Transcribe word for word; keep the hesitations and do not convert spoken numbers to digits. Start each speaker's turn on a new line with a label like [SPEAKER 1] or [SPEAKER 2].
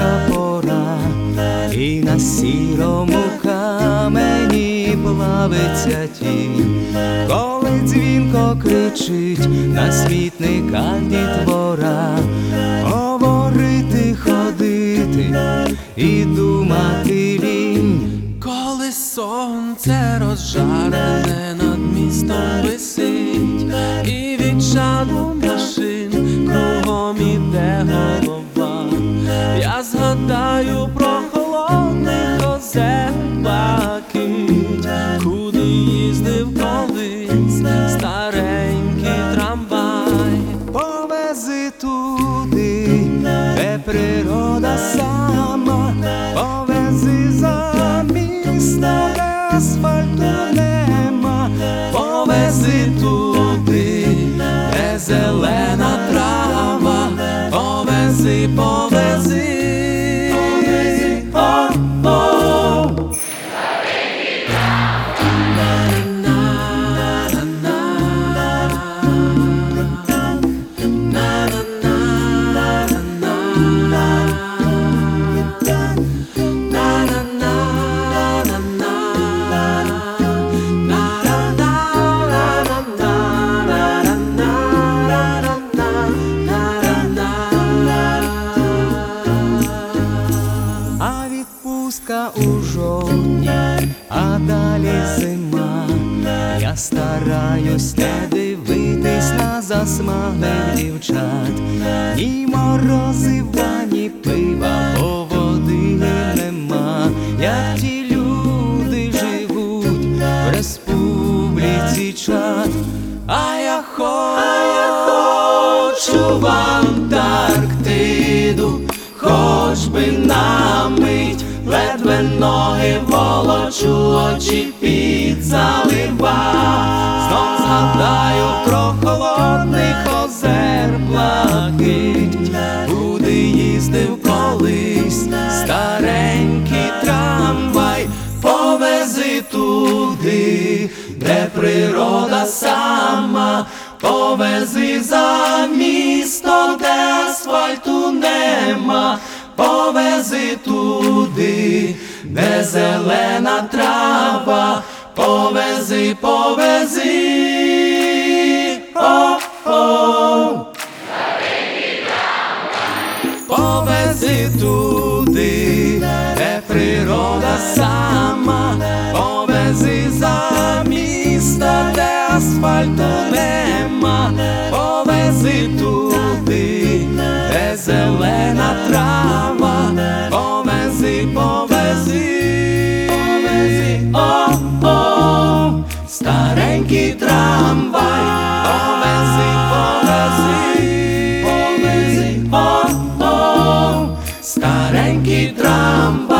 [SPEAKER 1] перша пора, і на сірому камені плавиться тінь, коли дзвінко кричить на смітниках дітвора. Говорити, ходити і думати лінь,
[SPEAKER 2] коли сонце розжарене над містом висить, і від чаду машин кругом іде голова. Я згадаю про холодних озер блакить, куди їздив колись старенький трамвай.
[SPEAKER 1] Повези туди, де природа сама, повези за місто, де асфальту нема, повези туди, де зелена трава, повези, повези, повези, о-о. А відпустка у жовтні, а далі зима. Я стараюсь не дивитись на засмаглих дівчат, ні морозива, ні пива, бо води нема. Як ті люди живуть в республіці Чад. А я хочу в Антарктиду, хоч би на мить, ледве ноги волочу, очі під залива. Знов згадаю про холодних озер блакить, куди їздив колись старенький трамвай. Повези туди, де природа сама, повези за місто, де асфальту нема, повези туди, де зелена трава, повези, повези, о-о. Повези туди, де природа сама, повези за місто, де асфальту нема, повези туди, де зелена трава, повези, повези, повези, о-о. Старенький трамвай, повези, повези, повези, о-о. Старенький трамвай.